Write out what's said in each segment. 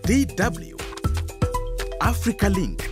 DW Africa Link.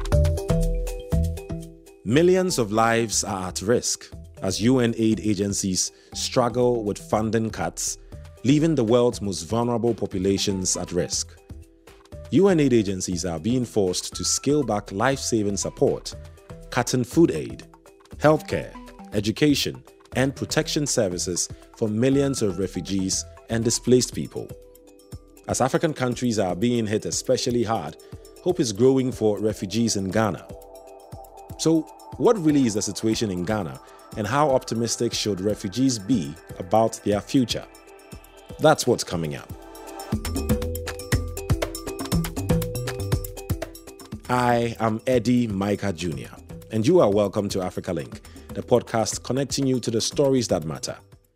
Millions of lives are at risk as UN aid agencies struggle with funding cuts, leaving the world's most vulnerable populations at risk. UN aid agencies are being forced to scale back life-saving support, cutting food aid, healthcare, education, and protection services for millions of refugees and displaced people. As African countries are being hit especially hard, hope is growing for refugees in Ghana. So, what really is the situation in Ghana, and how optimistic should refugees be about their future? That's what's coming up. I am Eddie Micah Jr., and you are welcome to Africa Link, the podcast connecting you to the stories that matter.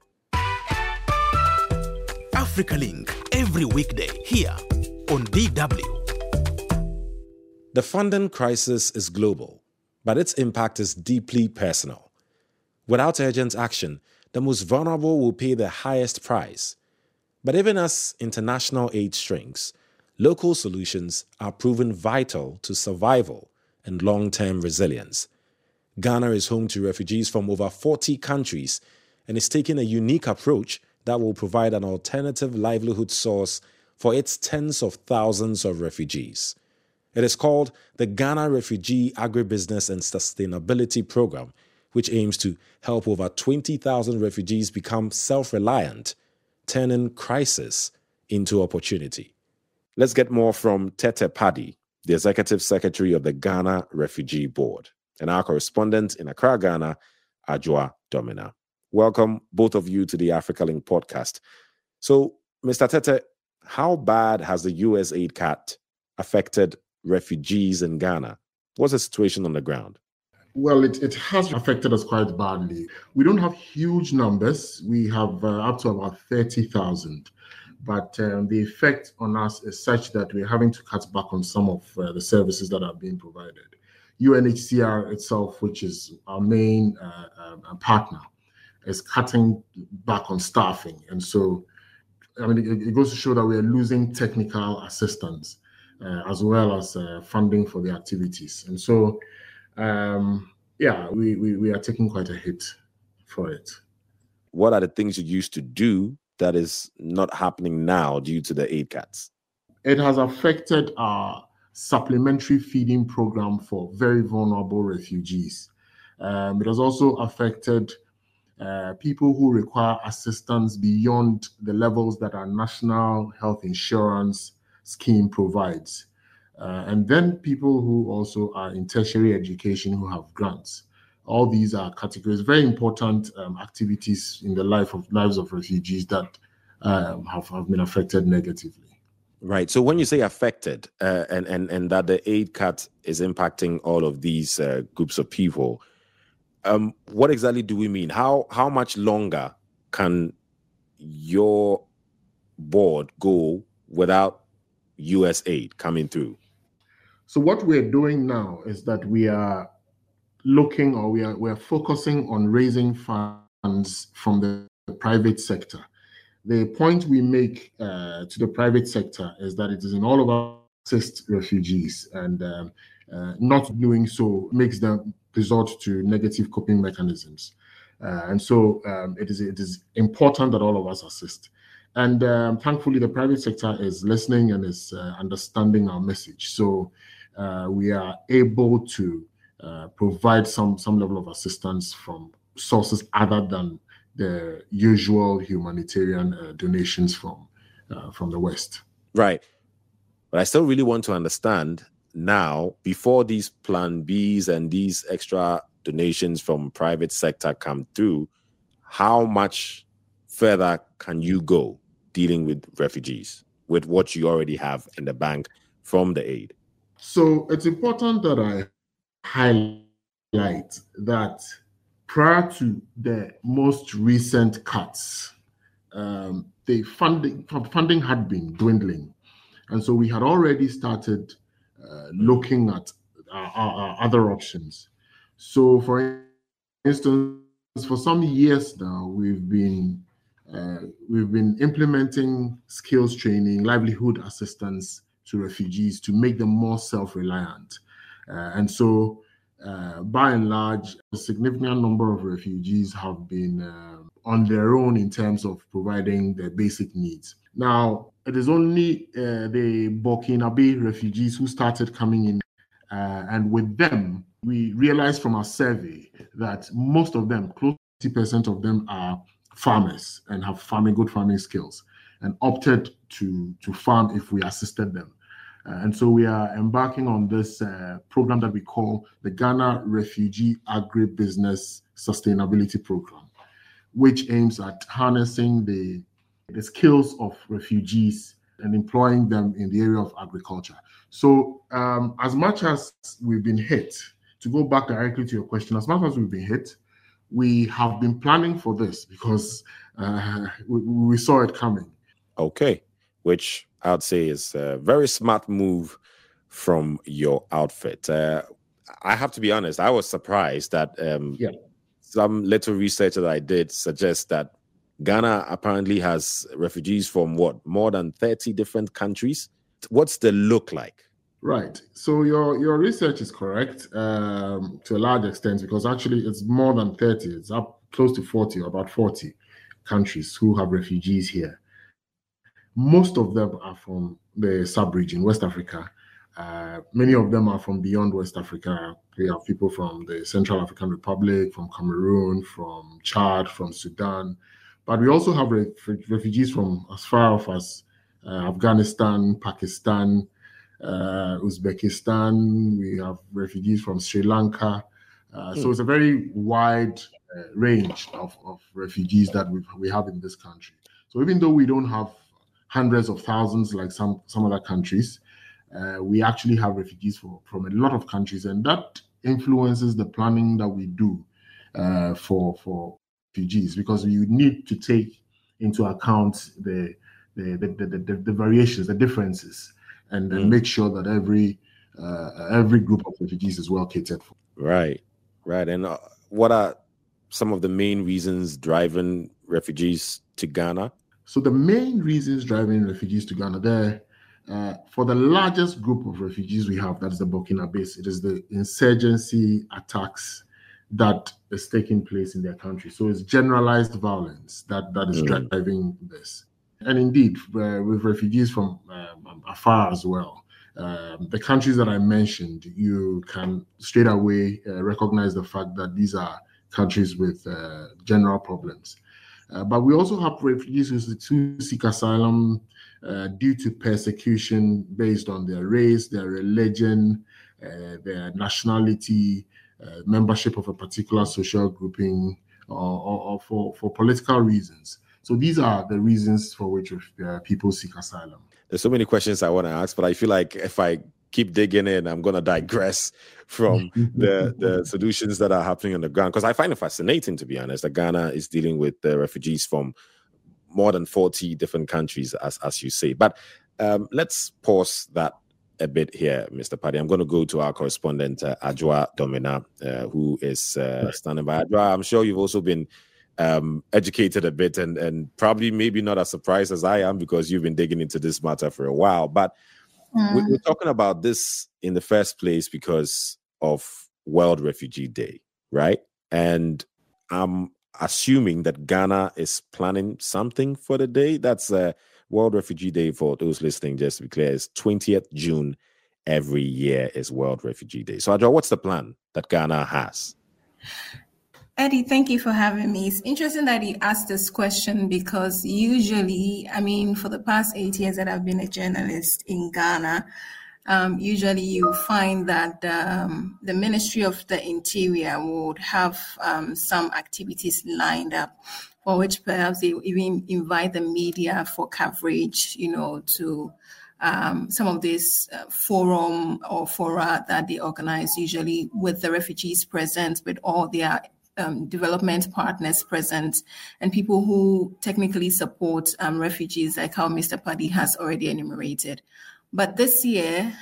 Africa Link, every weekday here on DW. The funding crisis is global, but its impact is deeply personal. Without urgent action, the most vulnerable will pay the highest price. But even as international aid shrinks, local solutions are proven vital to survival and long-term resilience. Ghana is home to refugees from over 40 countries and is taking a unique approach that will provide an alternative livelihood source for its tens of thousands of refugees. It is called the Ghana Refugee Agribusiness and Sustainability Program, which aims to help over 20,000 refugees become self-reliant, turning crisis into opportunity. Let's get more from Tete Paddy, the Executive Secretary of the Ghana Refugee Board, and our correspondent in Accra, Ghana, Adwoa Domina. Welcome, both of you, to the Africa Link podcast. So, Mr. Tete, how bad has the US aid cut affected refugees in Ghana? What's the situation on the ground? Well, it has affected us quite badly. We don't have huge numbers. We have up to about 30,000. But the effect on us is such that we're having to cut back on some of the services that are being provided. UNHCR itself, which is our main partner, is cutting back on staffing. And so, it goes to show that we are losing technical assistance as well as funding for the activities. And so, we are taking quite a hit for it. What are the things you used to do that is not happening now due to the aid cuts? It has affected our supplementary feeding program for very vulnerable refugees. It has also affected people who require assistance beyond the levels that our national health insurance scheme provides. And then people who also are in tertiary education who have grants. All these are categories, very important activities in the lives of refugees that have been affected negatively. Right. So when you say affected and that the aid cut is impacting all of these groups of people, what exactly do we mean? How much longer can your board go without US aid coming through? So what we're doing now is that we are looking, or we're focusing on raising funds from the private sector. The point we make to the private sector is that it is in all of our assist refugees, and not doing so makes them resort to negative coping mechanisms. And so it is important that all of us assist. And thankfully, the private sector is listening and is understanding our message. So we are able to provide some level of assistance from sources other than the usual humanitarian donations from the West. Right. But I still really want to understand now, before these plan Bs and these extra donations from private sector come through, how much further can you go dealing with refugees with what you already have in the bank from the aid? So it's important that I highlight that prior to the most recent cuts, the funding had been dwindling. And so we had already started looking at our other options. So for instance, for some years now, we've been implementing skills training, livelihood assistance to refugees to make them more self-reliant. And so, by and large, a significant number of refugees have been on their own in terms of providing their basic needs. Now, it is only the Burkinabe refugees who started coming in, and with them, we realized from our survey that most of them, close to 50% of them, are farmers and have good farming skills, and opted to farm if we assisted them. And so we are embarking on this program that we call the Ghana Refugee Agribusiness Sustainability Program, which aims at harnessing the skills of refugees and employing them in the area of agriculture. So as much as we've been hit, to go back directly to your question, as much as we've been hit, we have been planning for this because we saw it coming. Okay, which I would say is a very smart move from your outfit. I have to be honest, I was surprised that some little research that I did suggests that Ghana apparently has refugees from more than 30 different countries. What's the look like? Right. So your research is correct to a large extent, because actually it's more than 30. It's up close to 40, about 40 countries who have refugees here. Most of them are from the sub-region, West Africa. Many of them are from beyond West Africa. We have people from the Central African Republic, from Cameroon, from Chad, from Sudan. But we also have refugees from as far off as Afghanistan, Pakistan, Uzbekistan. We have refugees from Sri Lanka. So it's a very wide range of refugees that we have in this country. So even though we don't have hundreds of thousands like some other countries, we actually have refugees from a lot of countries, and that influences the planning that we do for refugees, because we need to take into account the variations, the differences, and then make sure that every group of refugees is well catered for. Right. And what are some of the main reasons driving refugees to Ghana? So the main reasons driving refugees to Ghana, for the largest group of refugees we have, that is the Burkinabes, it is the insurgency attacks that is taking place in their country. So it's generalized violence that is driving this. And indeed, with refugees from afar as well, the countries that I mentioned, you can straight away recognize the fact that these are countries with general problems. But we also have refugees who seek asylum due to persecution based on their race, their religion, their nationality, membership of a particular social grouping, or for political reasons. So these are the reasons for which people seek asylum. There's so many questions I want to ask, but I feel like if I keep digging in, I'm going to digress from the solutions that are happening on the ground, because I find it fascinating, to be honest, that Ghana is dealing with the refugees from more than 40 different countries, as you say. But let's pause that a bit here, Mr. Paddy. I'm going to go to our correspondent, Adjoa Domina, who is standing by. Adjoa, I'm sure you've also been educated a bit and probably maybe not as surprised as I am, because you've been digging into this matter for a while. But we're talking about this in the first place because of World Refugee Day, right? And I'm assuming that Ghana is planning something for the day. That's World Refugee Day, for those listening, just to be clear, is 20th June every year is World Refugee Day. So, Adjoa, what's the plan that Ghana has? Eddie, thank you for having me. It's interesting that you asked this question, because usually, for the past 8 years that I've been a journalist in Ghana, usually you find that the Ministry of the Interior would have some activities lined up for which perhaps they even invite the media for coverage, to some of this forum or fora that they organize, usually with the refugees present, with all their development partners present, and people who technically support refugees, like how Mr. Paddy has already enumerated. But this year,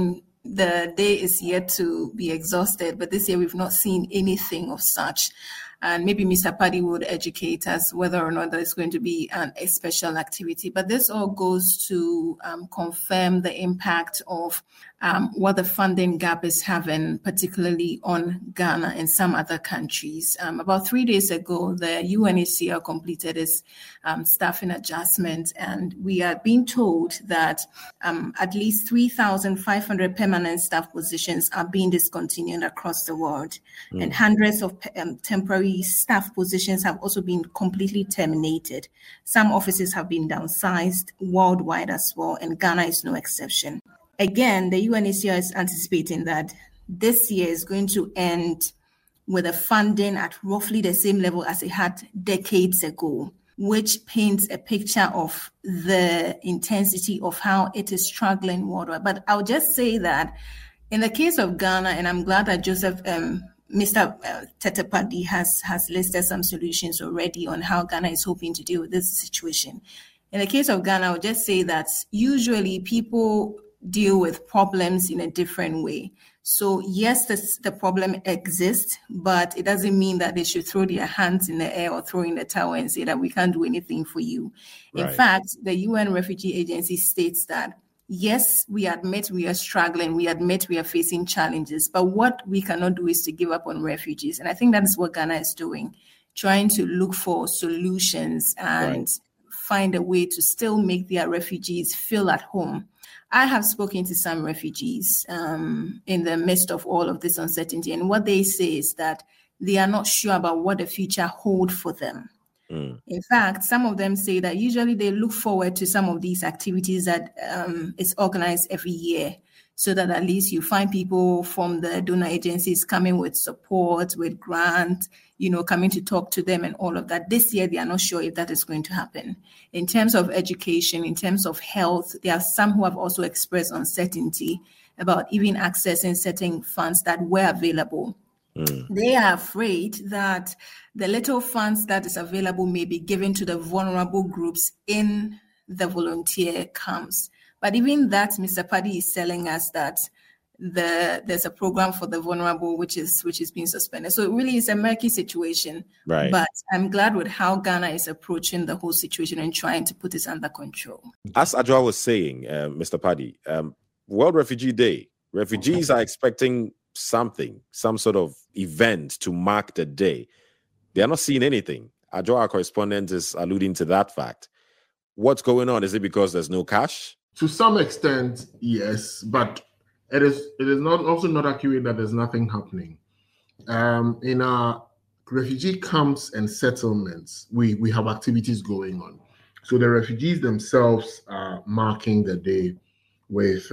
the day is yet to be exhausted, but this year we've not seen anything of such. And maybe Mr. Paddy would educate us whether or not there's going to be a special activity. But this all goes to confirm the impact of what the funding gap is having, particularly on Ghana and some other countries. About 3 days ago, the UNHCR completed its staffing adjustment, and we are being told that at least 3,500 permanent staff positions are being discontinued across the world, and hundreds of temporary staff positions have also been completely terminated. Some offices have been downsized worldwide as well, and Ghana is no exception. Again, the UNHCR is anticipating that this year is going to end with a funding at roughly the same level as it had decades ago, which paints a picture of the intensity of how it is struggling worldwide. But I'll just say that in the case of Ghana, and I'm glad that Mr. Tete Paddy has listed some solutions already on how Ghana is hoping to deal with this situation. In the case of Ghana, I would just say that usually people deal with problems in a different way. So yes, the problem exists, but it doesn't mean that they should throw their hands in the air or throw in the towel and say that we can't do anything for you. Right. In fact, the UN Refugee Agency states that, yes, we admit we are struggling, we admit we are facing challenges, but what we cannot do is to give up on refugees. And I think that is what Ghana is doing, trying to look for solutions and find a way to still make their refugees feel at home. I have spoken to some refugees in the midst of all of this uncertainty, and what they say is that they are not sure about what the future holds for them. In fact, some of them say that usually they look forward to some of these activities that is organized every year, so that at least you find people from the donor agencies coming with support, with grant, coming to talk to them and all of that. This year, they are not sure if that is going to happen. In terms of education, in terms of health, there are some who have also expressed uncertainty about even accessing certain funds that were available. They are afraid that the little funds that is available may be given to the vulnerable groups in the volunteer camps. But even that, Mr. Paddy is telling us that there's a program for the vulnerable which is being suspended. So it really is a murky situation. Right. But I'm glad with how Ghana is approaching the whole situation and trying to put it under control. As Adwoa was saying, Mr. Paddy, World Refugee Day, refugees are expecting something, some sort of event to mark the day. They are not seeing anything. Adwoa, our correspondent, is alluding to that fact. What's going on? Is it because there's no cash? To some extent, yes, but it is not accurate that there's nothing happening. In our refugee camps and settlements, we have activities going on. So the refugees themselves are marking the day with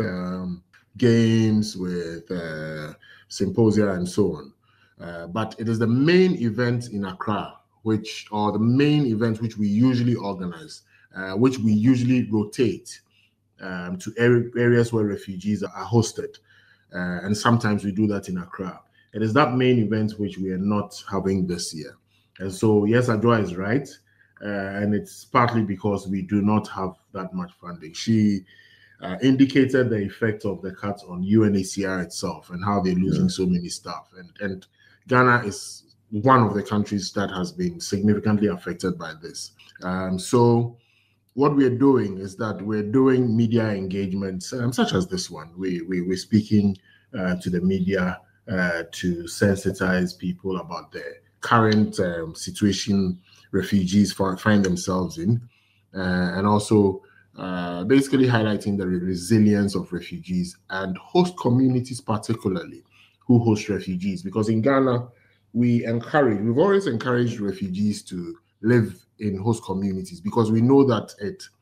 games, with symposia and so on. But it is the main event in Accra, which we usually organize, which we usually rotate to areas where refugees are hosted. And sometimes we do that in Accra. It is that main event which we are not having this year. And so, yes, Adwoa is right. And it's partly because we do not have that much funding. She indicated the effect of the cuts on UNHCR itself and how they're losing so many staff. And Ghana is one of the countries that has been significantly affected by this. So what we're doing is that we're doing media engagements, such as this one. We're speaking to the media to sensitize people about the current situation refugees find themselves in, and also basically highlighting the resilience of refugees and host communities, particularly who host refugees. Because in Ghana, we've always encouraged refugees to live in host communities because we know that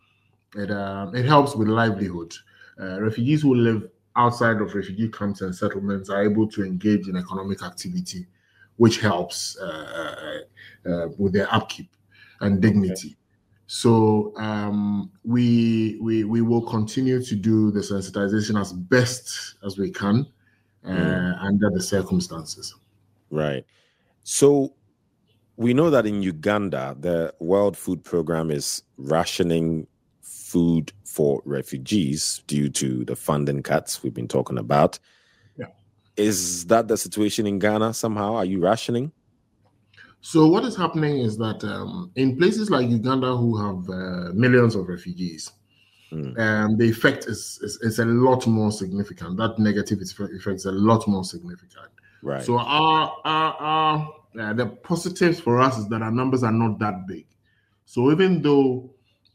it helps with livelihood. Refugees who live outside of refugee camps and settlements are able to engage in economic activity, which helps with their upkeep and dignity. Okay. So we will continue to do the sensitization as best as we can under the circumstances. Right. So we know that in Uganda, the World Food Program is rationing food for refugees due to the funding cuts we've been talking about. Yeah. Is that the situation in Ghana somehow? Are you rationing? So what is happening is that in places like Uganda, who have millions of refugees, the effect is a lot more significant. That negative effect is a lot more significant. Right. So the positives for us is that our numbers are not that big. So even though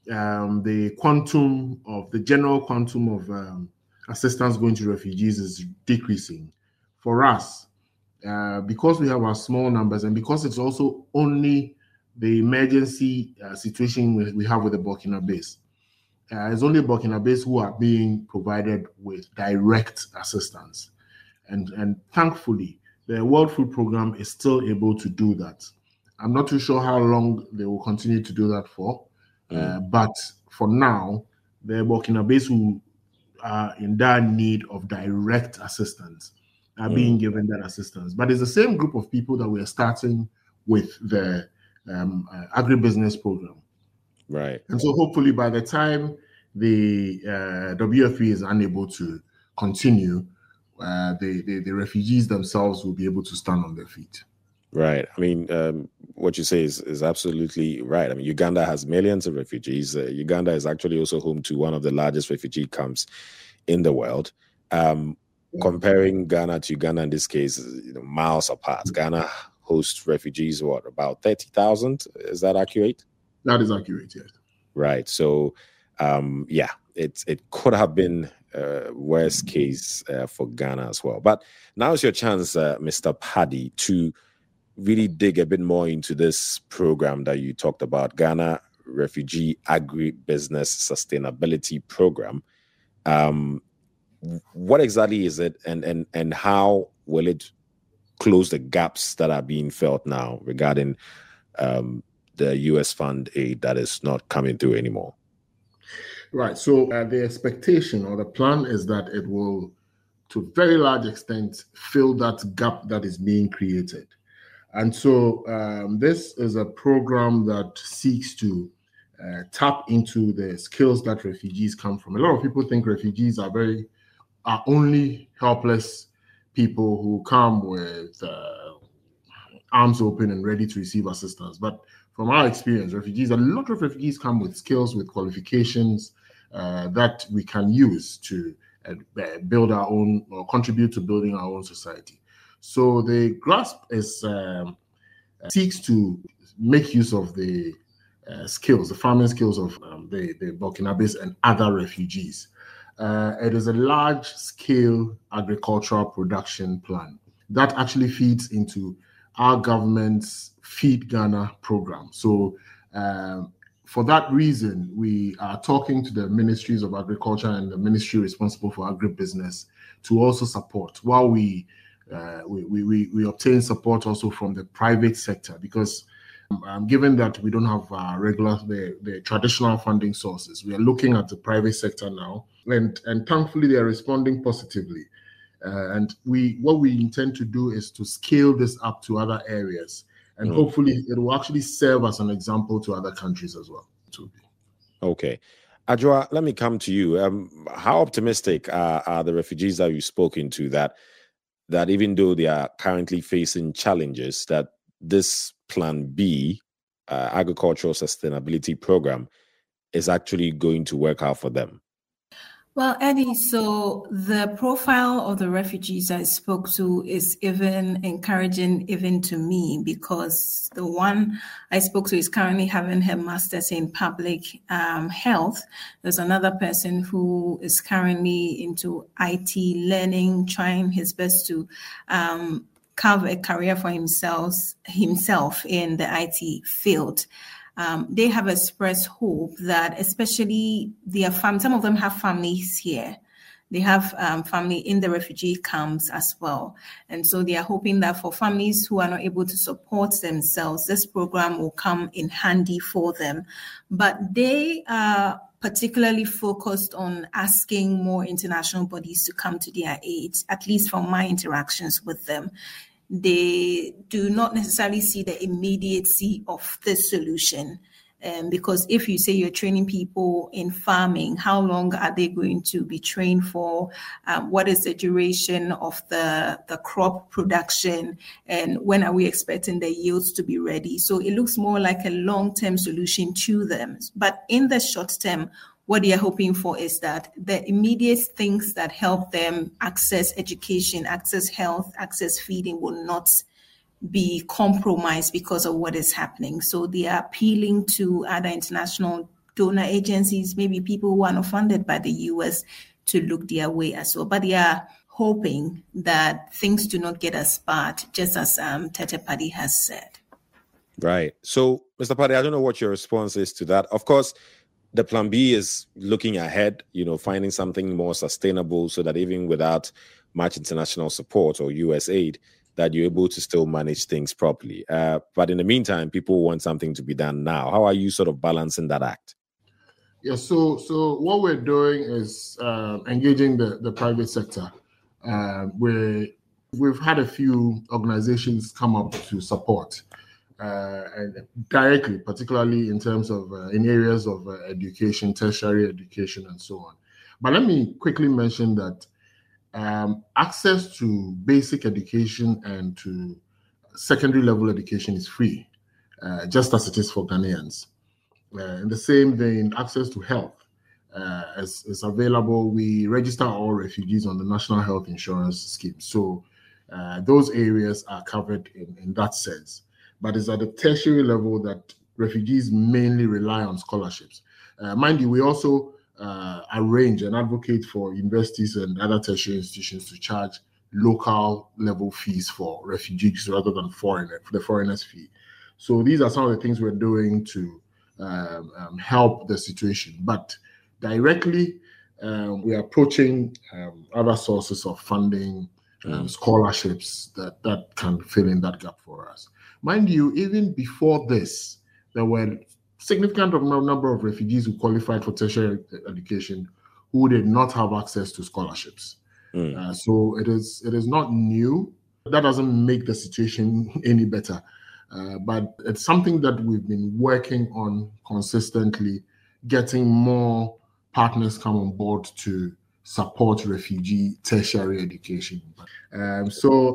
the general quantum of assistance going to refugees is decreasing, for us, because we have our small numbers and because it's also only the emergency situation we have with the Burkinabés, it's only Burkinabés who are being provided with direct assistance. And thankfully, the World Food Programme is still able to do that. I'm not too sure how long they will continue to do that for, but for now, the Burkinabés who are in dire need of direct assistance are being given that assistance. But it's the same group of people that we are starting with the agribusiness program. Right. And so hopefully by the time the WFP is unable to continue, the refugees themselves will be able to stand on their feet. Right. I mean, what you say is absolutely right. I mean, Uganda has millions of refugees. Uganda is actually also home to one of the largest refugee camps in the world. Comparing Ghana to Uganda in this case, miles apart. Ghana hosts refugees, about 30,000? Is that accurate? That is accurate, yes. Right. So, it could have been worst case for Ghana as well. But now is your chance, Mr. Paddy, to really dig a bit more into this program that you talked about, Ghana Refugee Agribusiness Sustainability Program. What exactly is it, and how will it close the gaps that are being felt now regarding the U.S. fund aid that is not coming through anymore? Right. So the expectation or the plan is that it will, to a very large extent, fill that gap that is being created. And so this is a program that seeks to tap into the skills that refugees come from. A lot of people think refugees are only helpless people who come with arms open and ready to receive assistance. But from our experience, a lot of refugees come with skills, with qualifications that we can use to build our own or contribute to building our own society. So the GRASP seeks to make use of the skills, the farming skills of the Burkinabés and other refugees. It is a large-scale agricultural production plan that actually feeds into our government's Feed Ghana program. So for that reason, we are talking to the ministries of agriculture and the ministry responsible for agribusiness to also support, while we obtain support also from the private sector, because given that we don't have the traditional funding sources, we are looking at the private sector now, and thankfully they are responding positively. And what we intend to do is to scale this up to other areas, and hopefully it will actually serve as an example to other countries as well. Okay. Adwoa, let me come to you. How optimistic are the refugees that you've spoken to that even though they are currently facing challenges, that this Plan B, agricultural sustainability program, is actually going to work out for them? Well, Eddie, so the profile of the refugees I spoke to is even encouraging even to me, because the one I spoke to is currently having her master's in public health. There's another person who is currently into IT learning, trying his best to carve a career for himself in the IT field. They have expressed hope that, especially some of them have families here. They have family in the refugee camps as well. And so they are hoping that for families who are not able to support themselves, this program will come in handy for them. But they are particularly focused on asking more international bodies to come to their aid, at least from my interactions with them. They do not necessarily see the immediacy of this solution. Because if you say you're training people in farming, how long are they going to be trained for? What is the duration of the crop production? And when are we expecting the yields to be ready? So it looks more like a long-term solution to them. But in the short term, what they are hoping for is that the immediate things that help them access education, access health, access feeding will not be compromised because of what is happening. So they are appealing to other international donor agencies, maybe people who are not funded by the US, to look their way as well. But they are hoping that things do not get as bad, just as Tete Paddy has said. Right. So, Mr. Paddy, I don't know what your response is to that. Of course, the plan B is looking ahead, finding something more sustainable so that even without much international support or US aid, that you're able to still manage things properly. But in the meantime, people want something to be done now. How are you sort of balancing that act? Yeah, so what we're doing is engaging the private sector. We've had a few organizations come up to support and directly, particularly in terms of in areas of education, tertiary education, and so on. But let me quickly mention that access to basic education and to secondary level education is free, just as it is for Ghanaians. In the same vein, access to health is available. We register all refugees on the National Health Insurance Scheme. So those areas are covered in that sense. But it's at the tertiary level that refugees mainly rely on scholarships. Mind you, we also arrange and advocate for universities and other tertiary institutions to charge local level fees for refugees rather than the foreigners fee. So these are some of the things we're doing to help the situation. But directly, we are approaching other sources of funding, scholarships that can fill in that gap for us. Mind you, even before this, there were significant number of refugees who qualified for tertiary education who did not have access to scholarships. So it is not new. That doesn't make the situation any better. But it's something that we've been working on consistently, getting more partners come on board to support refugee tertiary education. And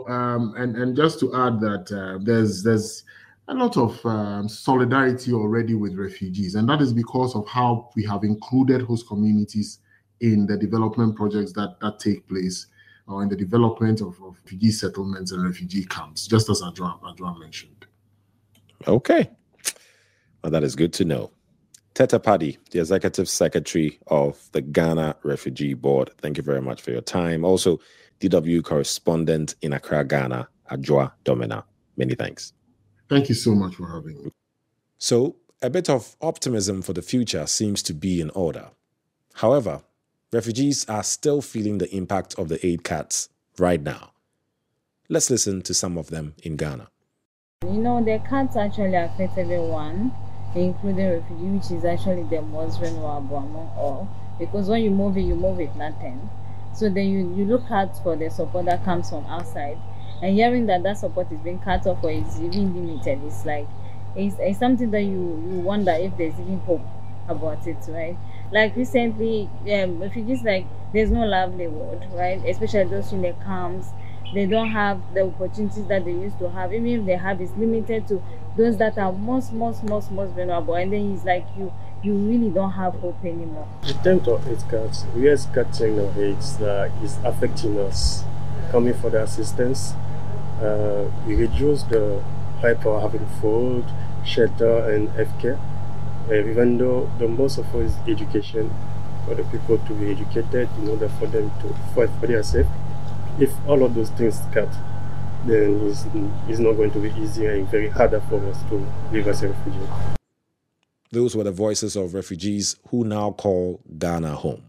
just to add that there's a lot of solidarity already with refugees, and that is because of how we have included host communities in the development projects that take place, or in the development of refugee settlements and refugee camps, just as Adjoa mentioned. Okay. Well, that is good to know. Tete Paddy, the Executive Secretary of the Ghana Refugee Board, thank you very much for your time. Also, DW correspondent in Accra, Ghana, Adjoa Domina. Many thanks. Thank you so much for having me. So, a bit of optimism for the future seems to be in order. However, refugees are still feeling the impact of the aid cuts right now. Let's listen to some of them in Ghana. The cuts actually affect everyone, including refugees, which is actually the most vulnerable among all. Because when you move with nothing. So then you look out for the support that comes from outside. And hearing that support is being cut off or is even limited, it's like, it's something that you wonder if there's even hope about it, right? Like recently, refugees, like, there's no livelihood, right? Especially those in the camps. They don't have the opportunities that they used to have. Even if they have, it's limited to those that are most vulnerable. And then it's like you really don't have hope anymore. In terms of aid cuts, US cutting of aids is affecting us. Coming for the assistance, we reduce the hype for having food, shelter, and healthcare. Even though the most of all is education, for the people to be educated in order for them to fight for their safety. If all of those things cut, then it's not going to be easy and very harder for us to live as a refugee. Those were the voices of refugees who now call Ghana home.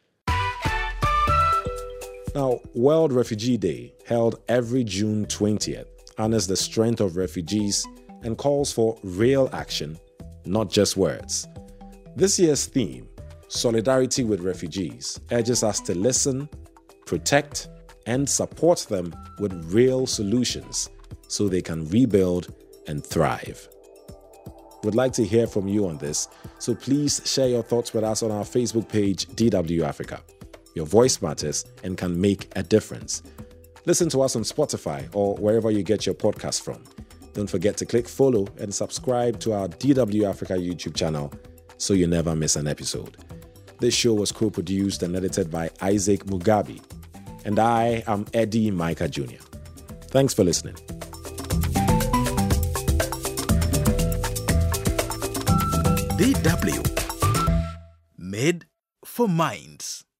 Now, World Refugee Day, held every June 20th, honors the strength of refugees and calls for real action, not just words. This year's theme, Solidarity with Refugees, urges us to listen, protect, and support them with real solutions so they can rebuild and thrive. We'd like to hear from you on this, so please share your thoughts with us on our Facebook page, DW Africa. Your voice matters and can make a difference. Listen to us on Spotify or wherever you get your podcast from. Don't forget to click follow and subscribe to our DW Africa YouTube channel so you never miss an episode. This show was co-produced and edited by Isaac Mugabe. And I am Eddie Micah Jr. Thanks for listening. DW. Made for Minds.